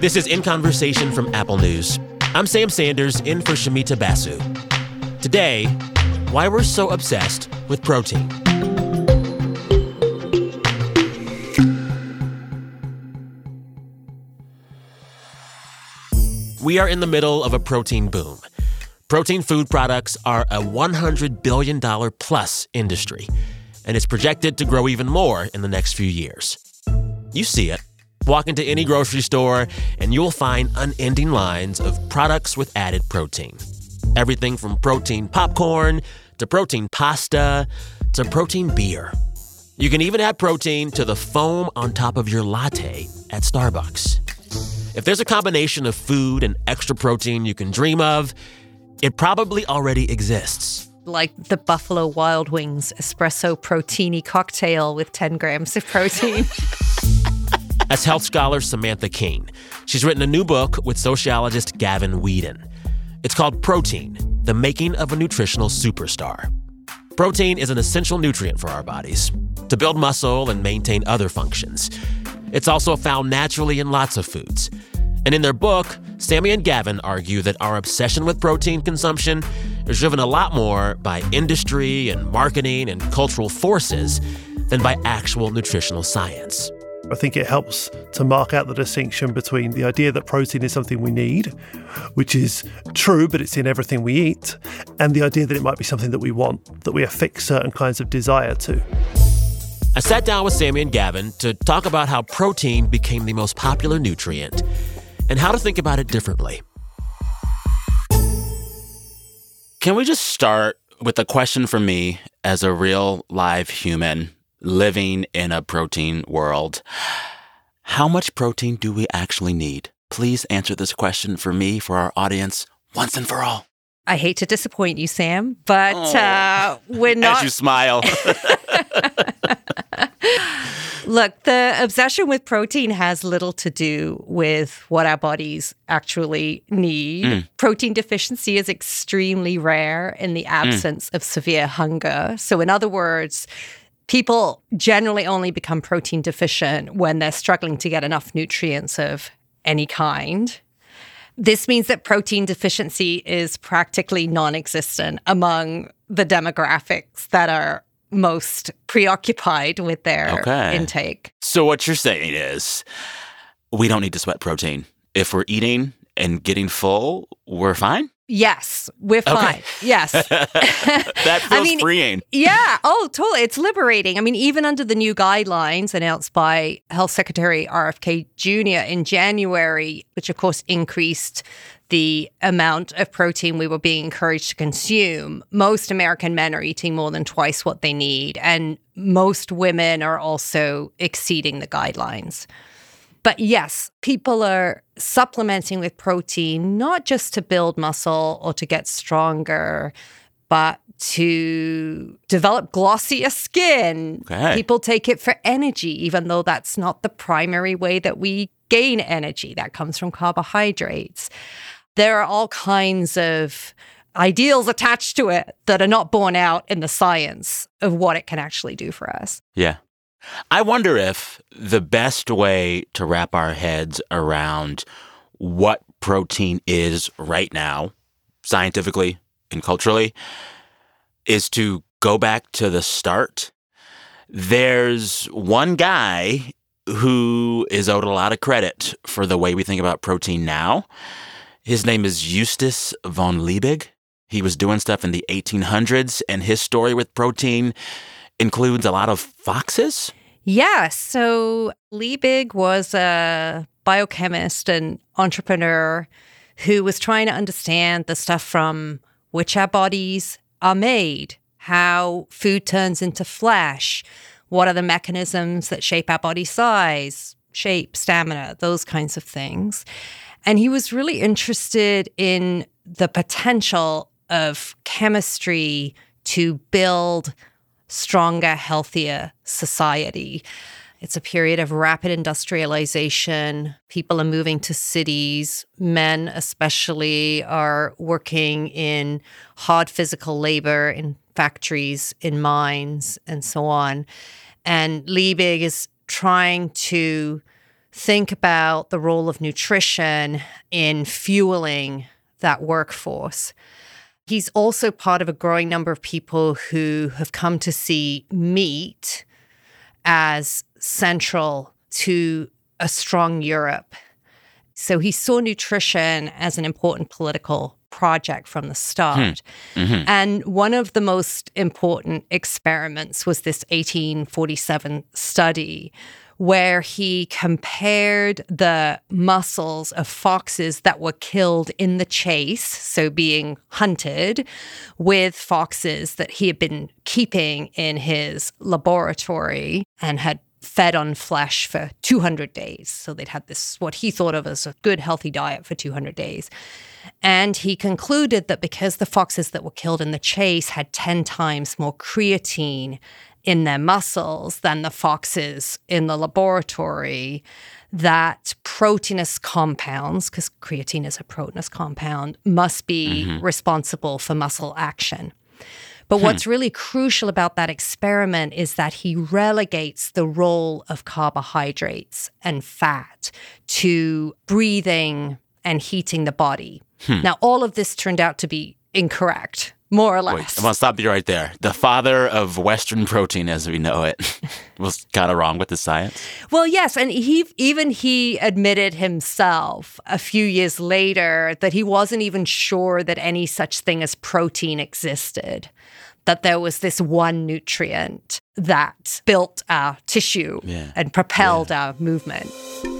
This is In Conversation from Apple News. I'm Sam Sanders, in for Shamita Basu. Today, why we're so obsessed with protein. We are in the middle of a protein boom. Protein food products are a $100 billion plus industry, and it's projected to grow even more in the next few years. You see it. Walk into any grocery store, and you'll find unending lines of products with added protein. Everything from protein popcorn to protein pasta to protein beer. You can even add protein to the foam on top of your latte at Starbucks. If there's a combination of food and extra protein you can dream of, it probably already exists. Like the Buffalo Wild Wings espresso proteiny cocktail with 10 grams of protein. That's health scholar Samantha King. She's written a new book with sociologist Gavin Weeden. It's called Protein, The Making of a Nutritional Superstar. Protein is an essential nutrient for our bodies to build muscle and maintain other functions. It's also found naturally in lots of foods. And in their book, Sammy and Gavin argue that our obsession with protein consumption is driven a lot more by industry and marketing and cultural forces than by actual nutritional science. I think it helps to mark out the distinction between the idea that protein is something we need, which is true, but it's in everything we eat, and the idea that it might be something that we want, that we affix certain kinds of desire to. I sat down with Sammy and Gavin to talk about how protein became the most popular nutrient and how to think about it differently. Can we just start with a question for me as a real live human living in a protein world? How much protein do we actually need? Please answer this question for me, for our audience, once and for all. I hate to disappoint you, Sam, but we're not... As you smile. Look, the obsession with protein has little to do with what our bodies actually need. Protein deficiency is extremely rare in the absence of severe hunger. So in other words, people generally only become protein deficient when they're struggling to get enough nutrients of any kind. This means that protein deficiency is practically non-existent among the demographics that are most preoccupied with their intake. So what you're saying is we don't need to sweat protein. If we're eating and getting full, we're fine? Yes, we're fine. Okay. Yes. That feels freeing. Yeah. Oh, totally. It's liberating. I mean, even under the new guidelines announced by Health Secretary RFK Jr. in January, which of course increased the amount of protein we were being encouraged to consume, most American men are eating more than twice what they need. And most women are also exceeding the guidelines. But yes, people are supplementing with protein, not just to build muscle or to get stronger, but to develop glossier skin. Okay. People take it for energy, even though that's not the primary way that we gain energy. That comes from carbohydrates. There are all kinds of ideals attached to it that are not borne out in the science of what it can actually do for us. Yeah. I wonder if the best way to wrap our heads around what protein is right now, scientifically and culturally, is to go back to the start. There's one guy who is owed a lot of credit for the way we think about protein now. His name is Justus von Liebig. He was doing stuff in the 1800s, and his story with protein includes a lot of foxes? Yeah, so Liebig was a biochemist and entrepreneur who was trying to understand the stuff from which our bodies are made, how food turns into flesh, what are the mechanisms that shape our body size, shape, stamina, those kinds of things. And he was really interested in the potential of chemistry to build stronger, healthier society. It's a period of rapid industrialization. People are moving to cities. Men especially are working in hard physical labor in factories, in mines, and so on. And Liebig is trying to think about the role of nutrition in fueling that workforce. He's also part of a growing number of people who have come to see meat as central to a strong Europe. So he saw nutrition as an important political project from the start. Mm-hmm. And one of the most important experiments was this 1847 study where he compared the muscles of foxes that were killed in the chase, so being hunted, with foxes that he had been keeping in his laboratory and had fed on flesh for 200 days. So they'd had this, what he thought of as a good, healthy diet for 200 days. And he concluded that because the foxes that were killed in the chase had 10 times more creatine in their muscles than the foxes in the laboratory, that proteinous compounds, because creatine is a proteinous compound, must be responsible for muscle action. But what's really crucial about that experiment is that he relegates the role of carbohydrates and fat to breathing and heating the body. Now, all of this turned out to be incorrect, more or less. Wait, I'm going to stop you right there. The father of Western protein as we know it was kind of wrong with the science. Well, yes. And he admitted himself a few years later that he wasn't even sure that any such thing as protein existed, that there was this one nutrient that built our tissue and propelled our movement.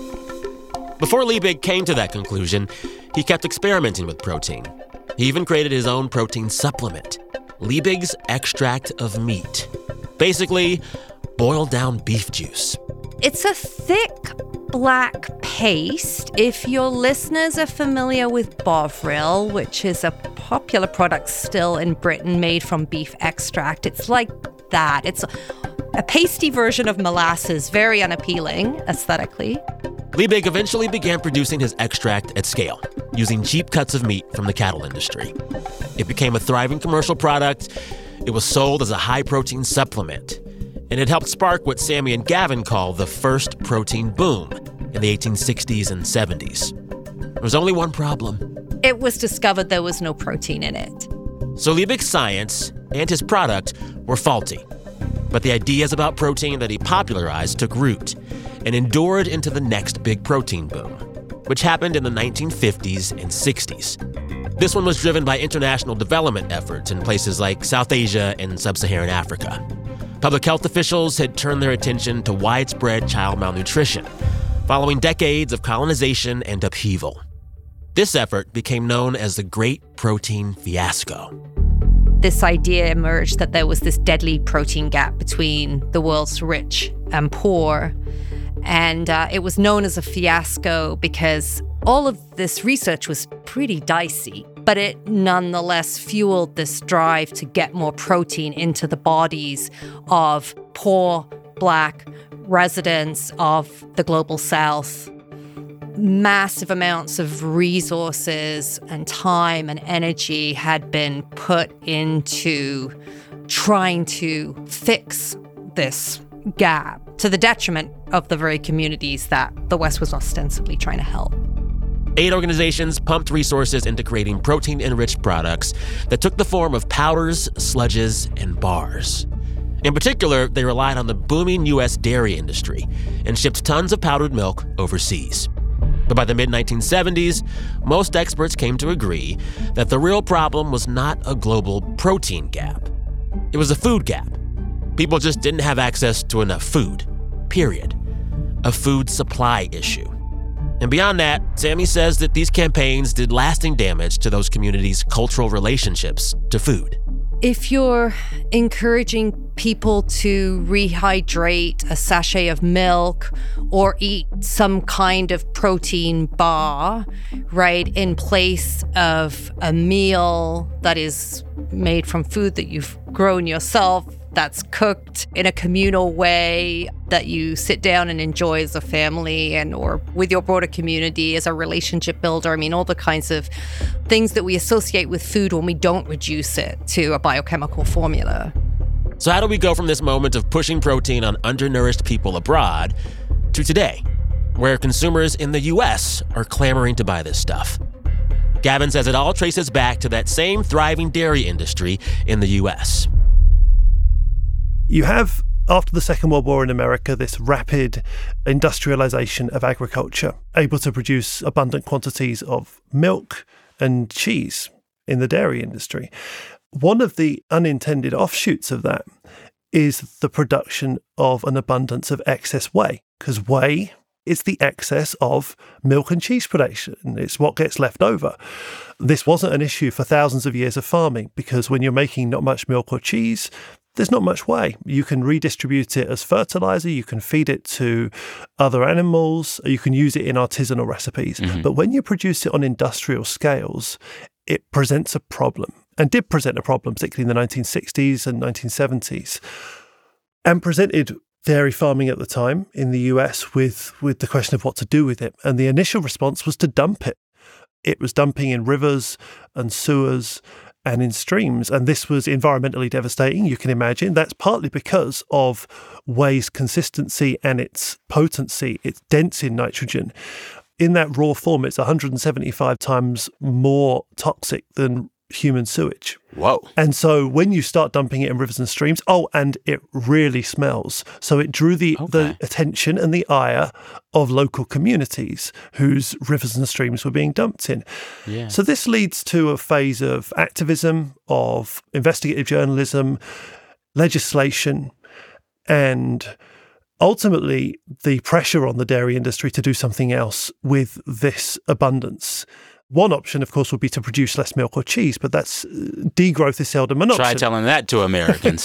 Before Liebig came to that conclusion, he kept experimenting with protein. He even created his own protein supplement, Liebig's Extract of Meat. Basically, boiled down beef juice. It's a thick black paste. If your listeners are familiar with Bovril, which is a popular product still in Britain made from beef extract, it's like that. It's a pasty version of molasses, very unappealing aesthetically. Liebig eventually began producing his extract at scale, using cheap cuts of meat from the cattle industry. It became a thriving commercial product. It was sold as a high-protein supplement, and it helped spark what Sammy and Gavin call the first protein boom in the 1860s and 70s. There was only one problem. It was discovered there was no protein in it. So Liebig's science and his product were faulty. But the ideas about protein that he popularized took root and endured into the next big protein boom, which happened in the 1950s and 60s. This one was driven by international development efforts in places like South Asia and sub-Saharan Africa. Public health officials had turned their attention to widespread child malnutrition, following decades of colonization and upheaval. This effort became known as the Great Protein Fiasco. This idea emerged that there was this deadly protein gap between the world's rich and poor. And it was known as a fiasco because all of this research was pretty dicey, but it nonetheless fueled this drive to get more protein into the bodies of poor Black residents of the global South. Massive amounts of resources and time and energy had been put into trying to fix this gap to the detriment of the very communities that the West was ostensibly trying to help. Aid organizations pumped resources into creating protein-enriched products that took the form of powders, sludges, and bars. In particular, they relied on the booming U.S. dairy industry and shipped tons of powdered milk overseas. But by the mid-1970s, most experts came to agree that the real problem was not a global protein gap. It was a food gap. People just didn't have access to enough food, period. A food supply issue. And beyond that, Sammy says that these campaigns did lasting damage to those communities' cultural relationships to food. If you're encouraging people to rehydrate a sachet of milk or eat some kind of protein bar, right, in place of a meal that is made from food that you've grown yourself, that's cooked in a communal way that you sit down and enjoy as a family and or with your broader community as a relationship builder. I mean, all the kinds of things that we associate with food when we don't reduce it to a biochemical formula. So how do we go from this moment of pushing protein on undernourished people abroad to today, where consumers in the U.S. are clamoring to buy this stuff. Gavin says it all traces back to that same thriving dairy industry in the U.S. You have, after the Second World War in America, this rapid industrialization of agriculture, able to produce abundant quantities of milk and cheese in the dairy industry. One of the unintended offshoots of that is the production of an abundance of excess whey, because whey is the excess of milk and cheese production. It's what gets left over. This wasn't an issue for thousands of years of farming, because when you're making not much milk or cheese, there's not much whey. You can redistribute it as fertilizer, you can feed it to other animals, you can use it in artisanal recipes. Mm-hmm. But when you produce it on industrial scales, it presents a problem, and did present a problem, particularly in the 1960s and 1970s, and presented dairy farming at the time in the US with the question of what to do with it. And the initial response was to dump it. It was dumping in rivers and sewers and in streams. And this was environmentally devastating, you can imagine. That's partly because of whey's consistency and its potency. It's dense in nitrogen. In that raw form, it's 175 times more toxic than human sewage. Whoa. And so when you start dumping it in rivers and streams, and it really smells. So it drew the attention and the ire of local communities whose rivers and streams were being dumped in. Yeah. So this leads to a phase of activism, of investigative journalism, legislation, and ultimately the pressure on the dairy industry to do something else with this abundance. One option, of course, would be to produce less milk or cheese, but degrowth is seldom an option. Try telling that to Americans.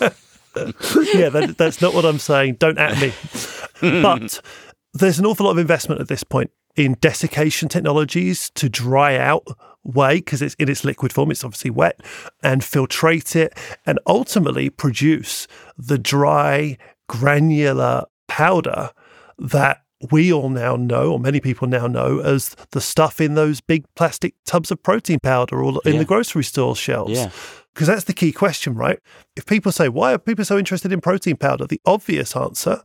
Yeah, that's not what I'm saying. Don't at me. But there's an awful lot of investment at this point in desiccation technologies to dry out whey, because it's in its liquid form, it's obviously wet, and filtrate it, and ultimately produce the dry, granular powder that we all now know, or many people now know, as the stuff in those big plastic tubs of protein powder or in the grocery store shelves. Yeah. Because that's the key question, right? If people say, why are people so interested in protein powder? The obvious answer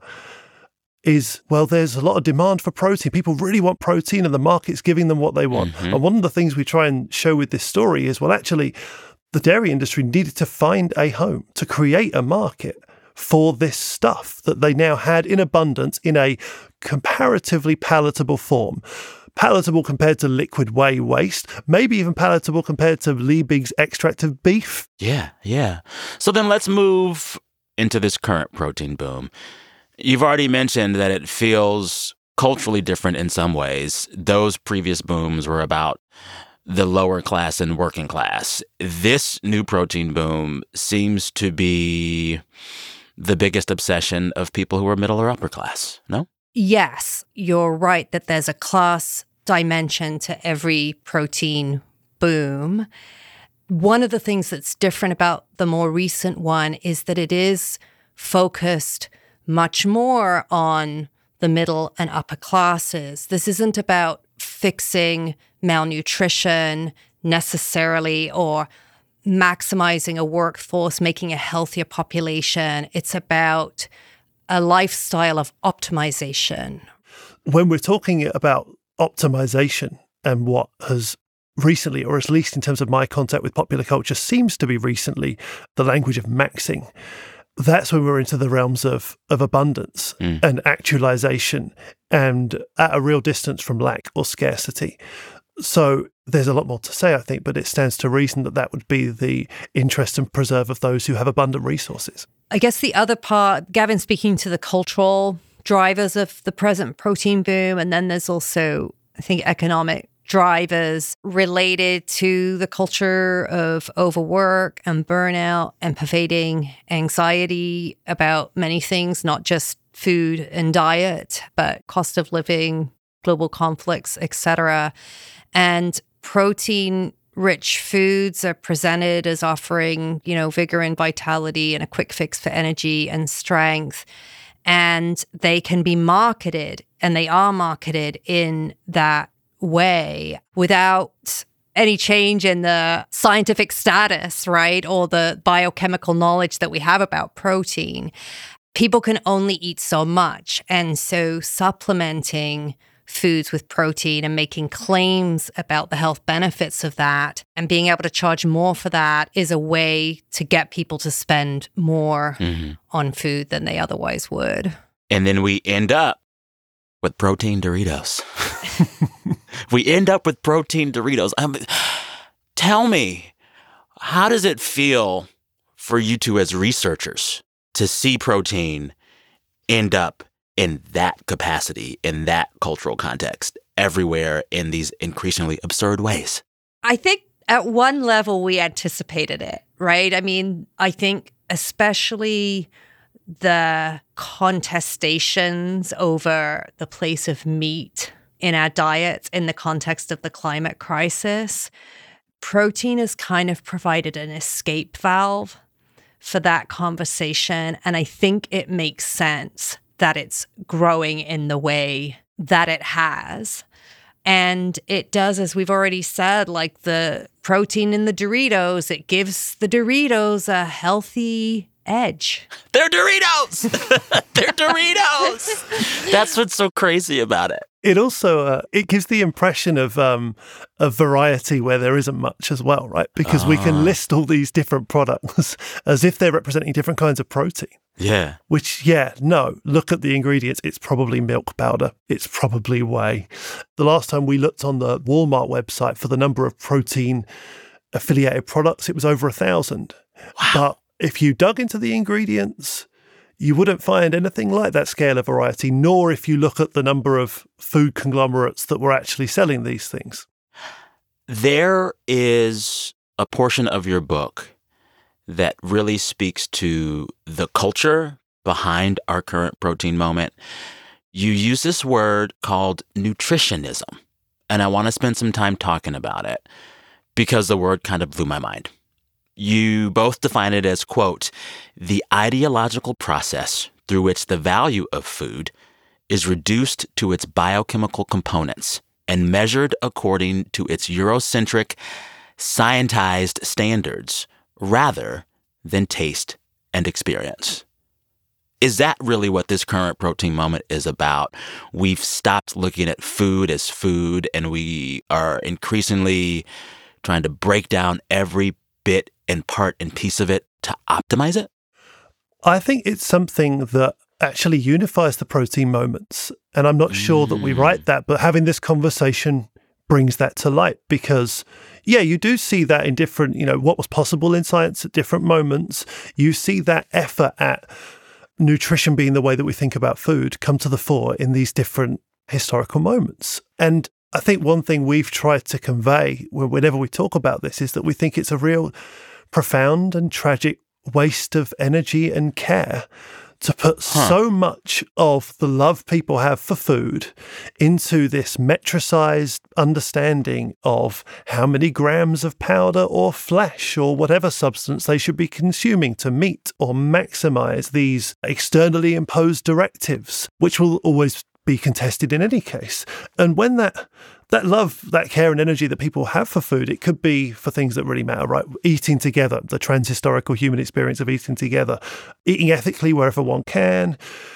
is, well, there's a lot of demand for protein. People really want protein and the market's giving them what they want. Mm-hmm. And one of the things we try and show with this story is, well, actually, the dairy industry needed to find a home, to create a market for this stuff that they now had in abundance in a comparatively palatable form. Palatable compared to liquid whey waste, maybe even palatable compared to Liebig's extract of beef. Yeah. So then let's move into this current protein boom. You've already mentioned that it feels culturally different in some ways. Those previous booms were about the lower class and working class. This new protein boom seems to be the biggest obsession of people who are middle or upper class, no? Yes, you're right that there's a class dimension to every protein boom. One of the things that's different about the more recent one is that it is focused much more on the middle and upper classes. This isn't about fixing malnutrition necessarily, or maximizing a workforce, making a healthier population. It's about a lifestyle of optimization. When we're talking about optimization and what has recently, or at least in terms of my contact with popular culture, seems to be recently the language of maxing, that's when we're into the realms of abundance and actualization, and at a real distance from lack or scarcity. So there's a lot more to say, I think, but it stands to reason that that would be the interest and preserve of those who have abundant resources. I guess the other part, Gavin speaking to the cultural drivers of the present protein boom, and then there's also, I think, economic drivers related to the culture of overwork and burnout and pervading anxiety about many things, not just food and diet, but cost of living, global conflicts, etc. And protein-rich foods are presented as offering, vigor and vitality and a quick fix for energy and strength. And they can be marketed, and they are marketed in that way without any change in the scientific status, right? Or the biochemical knowledge that we have about protein. people can only eat so much. And so supplementing foods with protein and making claims about the health benefits of that and being able to charge more for that is a way to get people to spend more on food than they otherwise would. And then we end up with protein Doritos. We end up with protein Doritos. Tell me, how does it feel for you two as researchers to see protein end up in that capacity, in that cultural context, everywhere in these increasingly absurd ways? I think at one level we anticipated it, right? I mean, I think especially the contestations over the place of meat in our diets in the context of the climate crisis, protein has kind of provided an escape valve for that conversation. And I think it makes sense that it's growing in the way that it has. And it does, as we've already said, like the protein in the Doritos, it gives the Doritos a healthy edge. They're Doritos! They're Doritos! That's what's so crazy about it. It also, it gives the impression of variety where there isn't much as well, right? Because we can list all these different products as if they're representing different kinds of protein. Yeah. Which, no, look at the ingredients. It's probably milk powder. It's probably whey. The last time we looked on the Walmart website for the number of protein-affiliated products, it was over 1,000. Wow. But if you dug into the ingredients, you wouldn't find anything like that scale of variety, nor if you look at the number of food conglomerates that were actually selling these things. There is a portion of your book that really speaks to the culture behind our current protein moment. You use this word called nutritionism, and I want to spend some time talking about it because the word kind of blew my mind. You both define it as, quote, the ideological process through which the value of food is reduced to its biochemical components and measured according to its Eurocentric, scientized standards rather than taste and experience. Is that really what this current protein moment is about? We've stopped looking at food as food, and we are increasingly trying to break down every bit and part and piece of it to optimize it? I think it's something that actually unifies the protein moments. And I'm not sure that we write that, but having this conversation brings that to light because, you do see that in different, what was possible in science at different moments. You see that effort at nutrition being the way that we think about food come to the fore in these different historical moments. And I think one thing we've tried to convey whenever we talk about this is that we think it's a real profound and tragic waste of energy and care to put so much of the love people have for food into this metricized understanding of how many grams of powder or flesh or whatever substance they should be consuming to meet or maximize these externally imposed directives, which will always be contested in any case. And when that love, that care and energy that people have for food, it could be for things that really matter, right? Eating together, the transhistorical human experience of eating together, eating ethically wherever one can,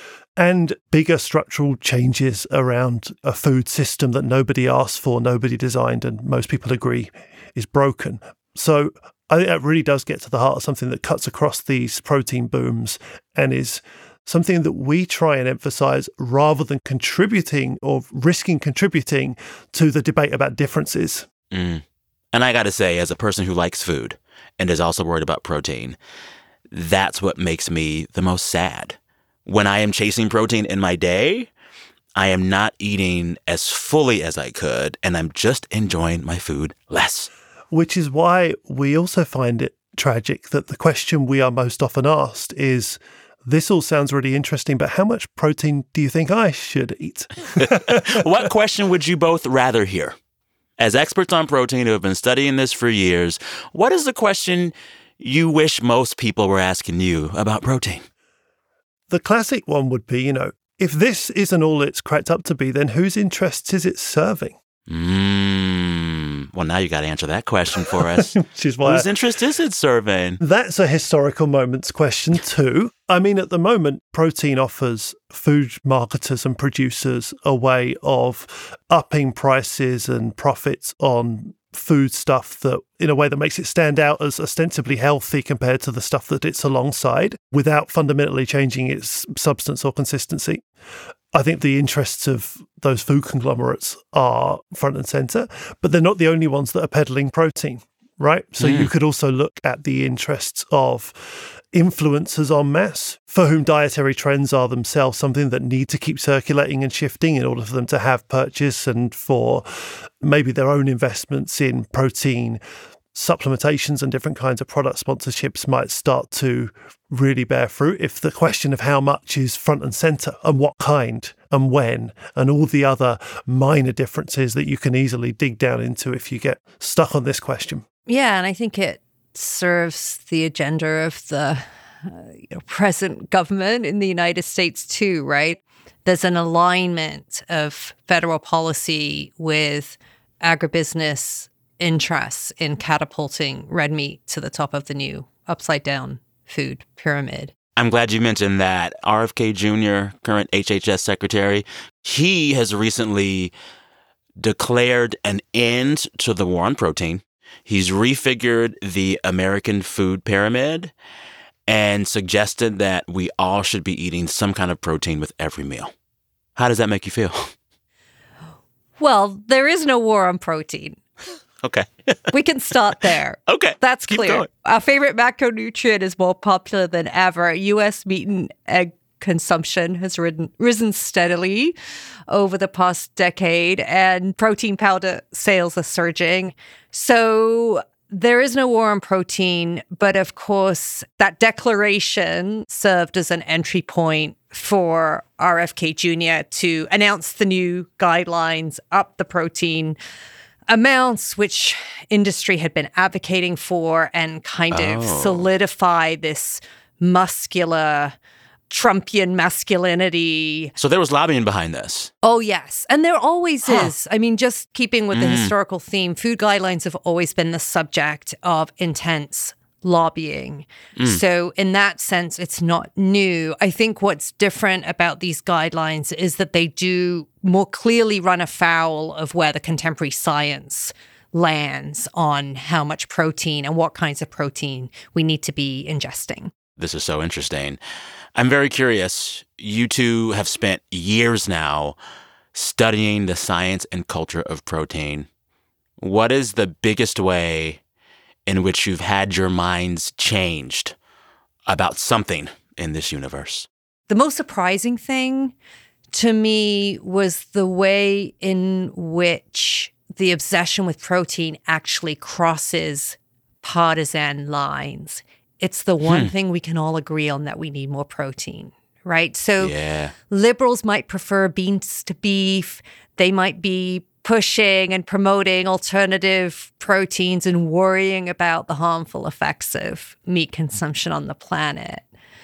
and bigger structural changes around a food system that nobody asked for, nobody designed, and most people agree is broken. So I think that really does get to the heart of something that cuts across these protein booms and is something that we try and emphasize rather than contributing or risking contributing to the debate about differences. And I got to say, as a person who likes food and is also worried about protein, that's what makes me the most sad. When I am chasing protein in my day, I am not eating as fully as I could, and I'm just enjoying my food less. Which is why we also find it tragic that the question we are most often asked is, this all sounds really interesting, but how much protein do you think I should eat? What question would you both rather hear? As experts on protein who have been studying this for years, what is the question you wish most people were asking you about protein? The classic one would be, if this isn't all it's cracked up to be, then whose interests is it serving? Well, now you got to answer that question for us. Which is why Whose interest is it serving? That's a historical moments question too. I mean, at the moment, protein offers food marketers and producers a way of upping prices and profits on food stuff that in a way that makes it stand out as ostensibly healthy compared to the stuff that it's alongside without fundamentally changing its substance or consistency. I think the interests of those food conglomerates are front and center, but they're not the only ones that are peddling protein, right? So you could also look at the interests of influencers en masse for whom dietary trends are themselves something that need to keep circulating and shifting in order for them to have purchase and for maybe their own investments in protein supplementations and different kinds of product sponsorships might start to really bear fruit if the question of how much is front and center and what kind and when and all the other minor differences that you can easily dig down into if you get stuck on this question. Yeah, and I think it serves the agenda of the present government in the United States too, right? There's an alignment of federal policy with agribusiness interests in catapulting red meat to the top of the new upside-down food pyramid. I'm glad you mentioned that. RFK Jr., current HHS secretary, he has recently declared an end to the war on protein. He's refigured the American food pyramid and suggested that we all should be eating some kind of protein with every meal. How does that make you feel? Well, there is no war on protein. Okay. We can start there. Okay. That's Keep clear. going. Our favorite macronutrient is more popular than ever. U.S. meat and egg consumption has risen steadily over the past decade, and protein powder sales are surging. So there is no war on protein, but of course, that declaration served as an entry point for RFK Jr. to announce the new guidelines, up the protein amounts, which industry had been advocating for, and kind of solidify this muscular Trumpian masculinity. So there was lobbying behind this. Oh, yes. And there always is. I mean, just keeping with the historical theme, food guidelines have always been the subject of intense lobbying. So in that sense, it's not new. I think what's different about these guidelines is that they do more clearly run afoul of where the contemporary science lands on how much protein and what kinds of protein we need to be ingesting. This is so interesting. I'm very curious. You two have spent years now studying the science and culture of protein. What is the biggest way in which you've had your minds changed about something in this universe? The most surprising thing to me was the way in which the obsession with protein actually crosses partisan lines. It's the one thing we can all agree on, that we need more protein, right? So liberals might prefer beans to beef. They might be pushing and promoting alternative proteins and worrying about the harmful effects of meat consumption on the planet.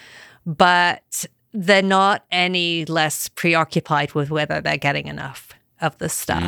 But they're not any less preoccupied with whether they're getting enough of the stuff.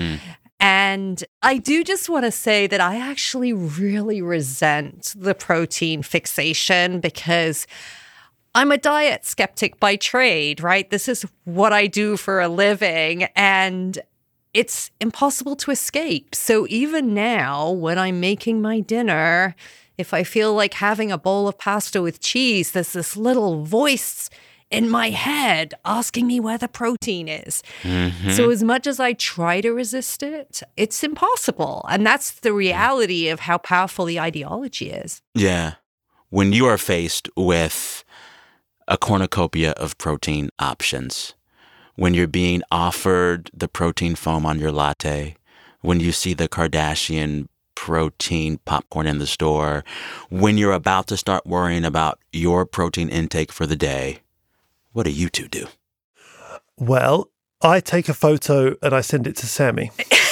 And I do just want to say that I actually really resent the protein fixation, because I'm a diet skeptic by trade, right? This is what I do for a living, and it's impossible to escape. So even now, when I'm making my dinner, if I feel like having a bowl of pasta with cheese, there's this little voice in my head asking me where the protein is. So as much as I try to resist it, it's impossible. And that's the reality of how powerful the ideology is. Yeah. When you are faced with a cornucopia of protein options, when you're being offered the protein foam on your latte, when you see the Kardashian protein popcorn in the store, when you're about to start worrying about your protein intake for the day, what do you two do? Well, I take a photo and I send it to Sammy.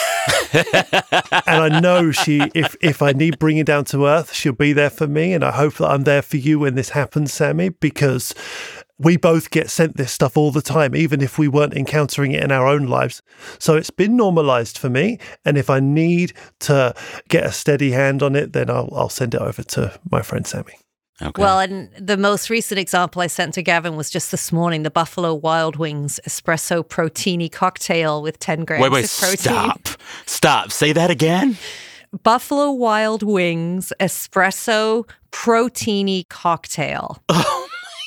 And I know if I need bringing down to earth, she'll be there for me. And I hope that I'm there for you when this happens, Sammy, because we both get sent this stuff all the time, even if we weren't encountering it in our own lives. So it's been normalized for me. And if I need to get a steady hand on it, then I'll send it over to my friend Sammy. Okay. Well, and the most recent example I sent to Gavin was just this morning, the Buffalo Wild Wings espresso proteini cocktail with 10 grams Wait, of protein. Stop. Say that again. Buffalo Wild Wings espresso proteini cocktail. Oh,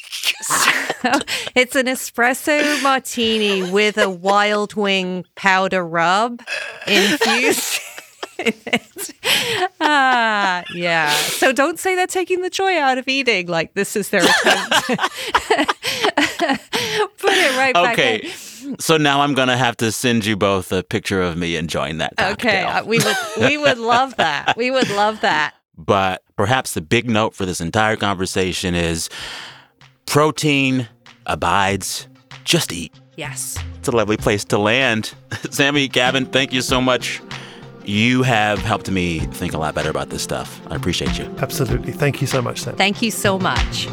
It's an espresso martini with a wild wing powder rub infused in it. Yeah. So don't say they're taking the joy out of eating. Like, this is their attempt. Put it right back in. Okay. So now I'm going to have to send you both a picture of me enjoying that cocktail. Okay. We would love that. We would love that. But perhaps the big note for this entire conversation is protein abides. Just eat. Yes. It's a lovely place to land. Sammy, Gavin, thank you so much. You have helped me think a lot better about this stuff. I appreciate you. Absolutely. Thank you so much, Sam. Thank you so much.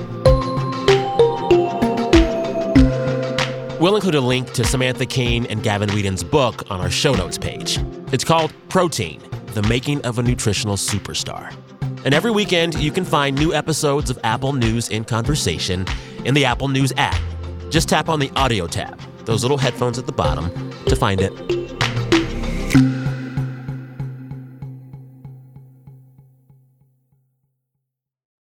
We'll include a link to Samantha Keene and Gavin Whedon's book on our show notes page. It's called Protein, The Making of a Nutritional Superstar. And every weekend, you can find new episodes of Apple News in Conversation in the Apple News app. Just tap on the audio tab, those little headphones at the bottom, to find it.